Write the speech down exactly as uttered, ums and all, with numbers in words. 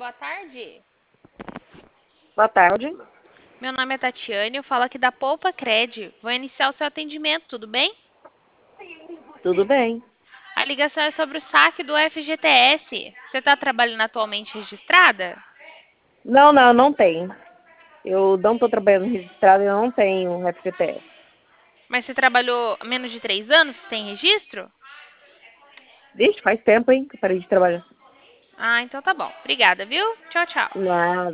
boa tarde. Boa tarde. Meu nome é Tatiane, eu falo aqui da Poupa Cred. Vou iniciar o seu atendimento, tudo bem? Tudo bem? A ligação é sobre o saque do F G T S. Você está trabalhando atualmente registrada? Não, não, não tenho. Eu não estou trabalhando registrado e eu não tenho F G T S. Mas você trabalhou há menos de três anos sem registro? Vixe, faz tempo, hein, que eu parei de trabalhar. Ah, então tá bom. Obrigada, viu? Tchau, tchau. Nada.